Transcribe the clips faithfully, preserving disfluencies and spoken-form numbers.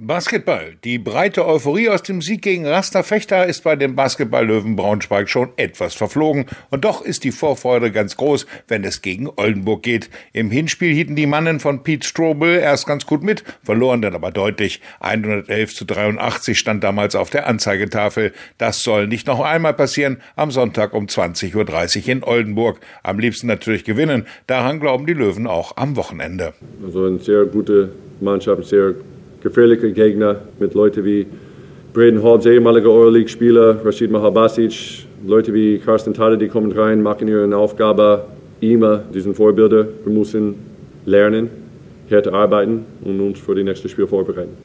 Basketball. Die breite Euphorie aus dem Sieg gegen Rasta Fechter ist bei den Basketball-Löwen Braunschweig schon etwas verflogen. Und doch ist die Vorfreude ganz groß, wenn es gegen Oldenburg geht. Im Hinspiel hielten die Mannen von Pete Strobel erst ganz gut mit, verloren dann aber deutlich. hundertelf zu dreiundachtzig stand damals auf der Anzeigetafel. Das soll nicht noch einmal passieren am Sonntag um zwanzig Uhr dreißig in Oldenburg. Am liebsten natürlich gewinnen. Daran glauben die Löwen auch am Wochenende. Also eine sehr gute Mannschaft, sehr gefährliche Gegner mit Leuten wie Braden Hobbs, ehemaliger Euroleague-Spieler, Rashid Mahabasic, Leute wie Carsten Tate, die kommen rein, machen ihre Aufgabe immer, diesen Vorbilder. Wir müssen lernen, härter arbeiten und uns für die nächsten Spiele vorbereiten.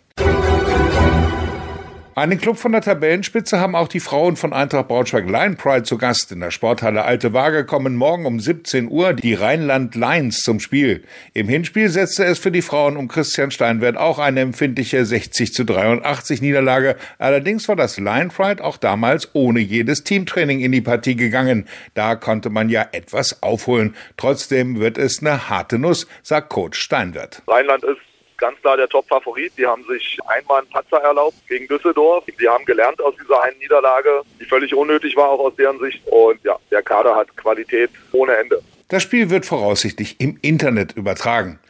Einen Club von der Tabellenspitze haben auch die Frauen von Eintracht Braunschweig Lion Pride zu Gast. In der Sporthalle Alte Waage kommen morgen um siebzehn Uhr die Rheinland Lions zum Spiel. Im Hinspiel setzte es für die Frauen um Christian Steinwert auch eine empfindliche sechzig zu dreiundachtzig Niederlage. Allerdings war das Lion Pride auch damals ohne jedes Teamtraining in die Partie gegangen. Da konnte man ja etwas aufholen. Trotzdem wird es eine harte Nuss, sagt Coach Steinwert. Rheinland ist ganz klar der Top-Favorit. Die haben sich einmal einen Patzer erlaubt gegen Düsseldorf. Die haben gelernt aus dieser einen Niederlage, die völlig unnötig war, auch aus deren Sicht. Und ja, der Kader hat Qualität ohne Ende. Das Spiel wird voraussichtlich im Internet übertragen.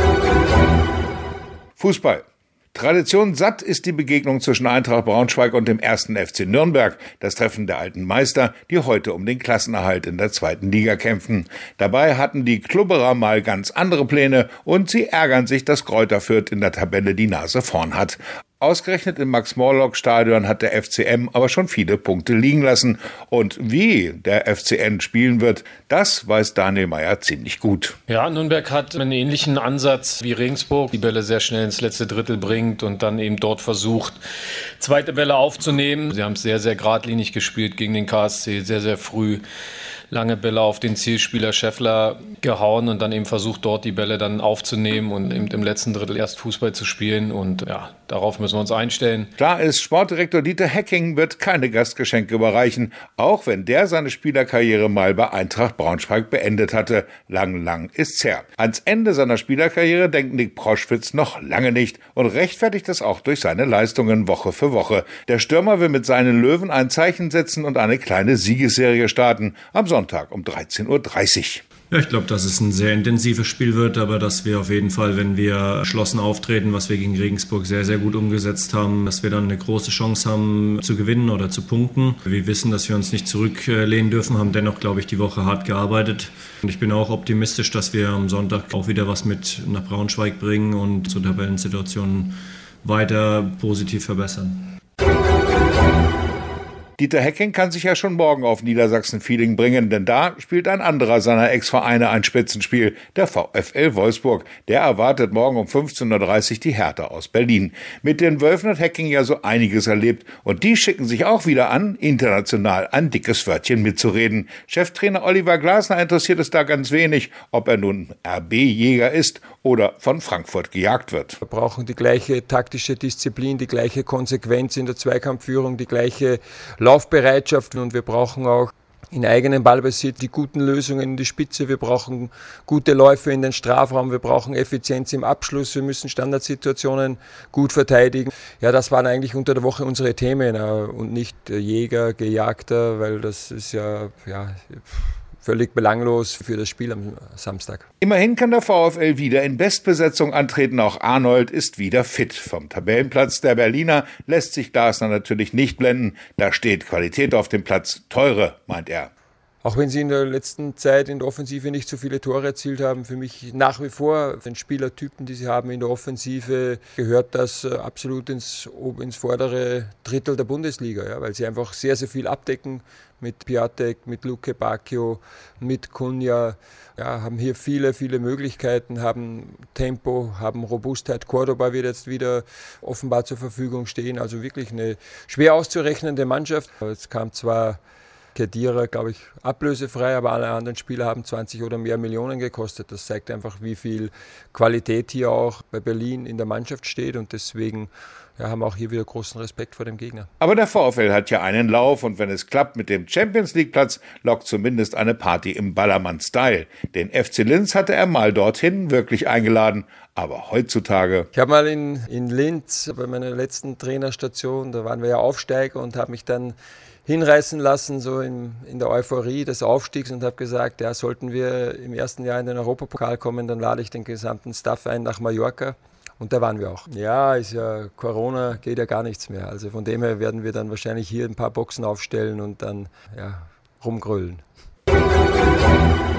Fußball. Tradition satt ist die Begegnung zwischen Eintracht Braunschweig und dem ersten F C Nürnberg, das Treffen der alten Meister, die heute um den Klassenerhalt in der zweiten Liga kämpfen. Dabei hatten die Klubberer mal ganz andere Pläne und sie ärgern sich, dass Greuther Fürth in der Tabelle die Nase vorn hat. Ausgerechnet im Max-Morlock-Stadion hat der F C M aber schon viele Punkte liegen lassen. Und wie der F C N spielen wird, das weiß Daniel Meyer ziemlich gut. Ja, Nürnberg hat einen ähnlichen Ansatz wie Regensburg, die Bälle sehr schnell ins letzte Drittel bringt und dann eben dort versucht, zweite Bälle aufzunehmen. Sie haben es sehr, sehr geradlinig gespielt gegen den K S C, sehr, sehr früh. Lange Bälle auf den Zielspieler Scheffler gehauen und dann eben versucht, dort die Bälle dann aufzunehmen und eben im letzten Drittel erst Fußball zu spielen. Und ja, darauf müssen wir uns einstellen. Klar ist, Sportdirektor Dieter Hecking wird keine Gastgeschenke überreichen, auch wenn der seine Spielerkarriere mal bei Eintracht Braunschweig beendet hatte. Lang, lang ist's her. Ans Ende seiner Spielerkarriere denkt Nick Proschwitz noch lange nicht und rechtfertigt das auch durch seine Leistungen Woche für Woche. Der Stürmer will mit seinen Löwen ein Zeichen setzen und eine kleine Siegesserie starten. Am Sonntag um dreizehn Uhr dreißig. Ja, ich glaube, dass es ein sehr intensives Spiel wird, aber dass wir auf jeden Fall, wenn wir geschlossen auftreten, was wir gegen Regensburg sehr, sehr gut umgesetzt haben, dass wir dann eine große Chance haben zu gewinnen oder zu punkten. Wir wissen, dass wir uns nicht zurücklehnen dürfen, haben dennoch, glaube ich, die Woche hart gearbeitet. Und ich bin auch optimistisch, dass wir am Sonntag auch wieder was mit nach Braunschweig bringen und zur Tabellensituation weiter positiv verbessern. Dieter Hecking kann sich ja schon morgen auf Niedersachsen-Feeling bringen, denn da spielt ein anderer seiner Ex-Vereine ein Spitzenspiel, der VfL Wolfsburg. Der erwartet morgen um fünfzehn Uhr dreißig die Hertha aus Berlin. Mit den Wölfen hat Hecking ja so einiges erlebt und die schicken sich auch wieder an, international ein dickes Wörtchen mitzureden. Cheftrainer Oliver Glasner interessiert es da ganz wenig, ob er nun R B-Jäger ist oder von Frankfurt gejagt wird. Wir brauchen die gleiche taktische Disziplin, die gleiche Konsequenz in der Zweikampfführung, die gleiche Laufbereitschaft und wir brauchen auch in eigenen Ballbesitz die guten Lösungen in die Spitze. Wir brauchen gute Läufe in den Strafraum, wir brauchen Effizienz im Abschluss, wir müssen Standardsituationen gut verteidigen. Ja, das waren eigentlich unter der Woche unsere Themen und nicht Jäger, Gejagter, weil das ist ja, ja völlig belanglos für das Spiel am Samstag. Immerhin kann der VfL wieder in Bestbesetzung antreten. Auch Arnold ist wieder fit. Vom Tabellenplatz der Berliner lässt sich Glasner natürlich nicht blenden. Da steht Qualität auf dem Platz. Teure, meint er. Auch wenn sie in der letzten Zeit in der Offensive nicht so viele Tore erzielt haben, für mich nach wie vor den Spielertypen, die sie haben in der Offensive, gehört das absolut ins, ins vordere Drittel der Bundesliga, ja, weil sie einfach sehr, sehr viel abdecken mit Piatek, mit Luke Bacchio, mit Cunha, ja, haben hier viele, viele Möglichkeiten, haben Tempo, haben Robustheit. Cordoba wird jetzt wieder offenbar zur Verfügung stehen, also wirklich eine schwer auszurechnende Mannschaft. Es kam zwar Kedira, glaube ich, ablösefrei, aber alle anderen Spieler haben zwanzig oder mehr Millionen gekostet. Das zeigt einfach, wie viel Qualität hier auch bei Berlin in der Mannschaft steht und deswegen ja, haben auch hier wieder großen Respekt vor dem Gegner. Aber der VfL hat ja einen Lauf und wenn es klappt mit dem Champions-League-Platz, lockt zumindest eine Party im Ballermann-Style. Den F C Linz hatte er mal dorthin wirklich eingeladen. Aber heutzutage... Ich habe mal in, in Linz bei meiner letzten Trainerstation, da waren wir ja Aufsteiger und habe mich dann hinreißen lassen, so in, in der Euphorie des Aufstiegs und habe gesagt, ja, sollten wir im ersten Jahr in den Europapokal kommen, dann lade ich den gesamten Staff ein nach Mallorca. Und da waren wir auch. Ja, ist ja Corona, geht ja gar nichts mehr. Also von dem her werden wir dann wahrscheinlich hier ein paar Boxen aufstellen und dann ja, rumgrölen.